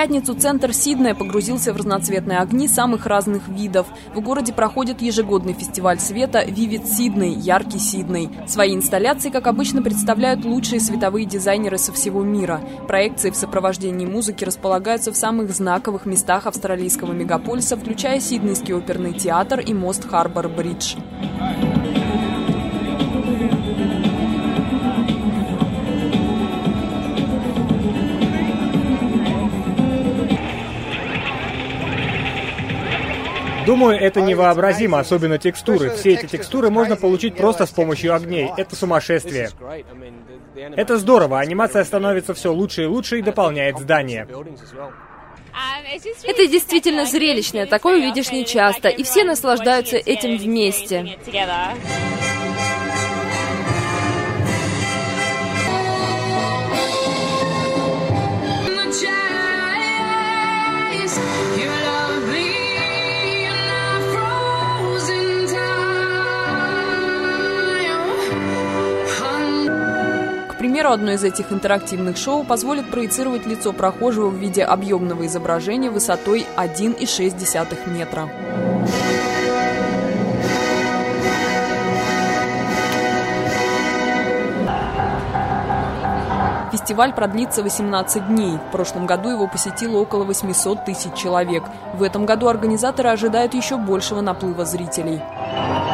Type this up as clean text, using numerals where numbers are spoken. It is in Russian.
пятницу центр Сиднея погрузился в разноцветные огни самых разных видов. В городе проходит ежегодный фестиваль света «Vivid Sydney» – «Яркий Сидней». Свои инсталляции, как обычно, представляют лучшие световые дизайнеры со всего мира. Проекции в сопровождении музыки располагаются в самых знаковых местах австралийского мегаполиса, включая Сиднейский оперный театр и мост Харбор-Бридж. Думаю, это невообразимо, особенно текстуры. Все эти текстуры можно получить просто с помощью огней. Это сумасшествие. Это здорово, анимация становится все лучше и лучше и дополняет здание. Это действительно зрелищно, такое увидишь нечасто, и все наслаждаются этим вместе. К примеру, одно из этих интерактивных шоу позволит проецировать лицо прохожего в виде объемного изображения высотой 1,6 метра. Фестиваль продлится 18 дней. В прошлом году его посетило около 800 тысяч человек. В этом году организаторы ожидают еще большего наплыва зрителей.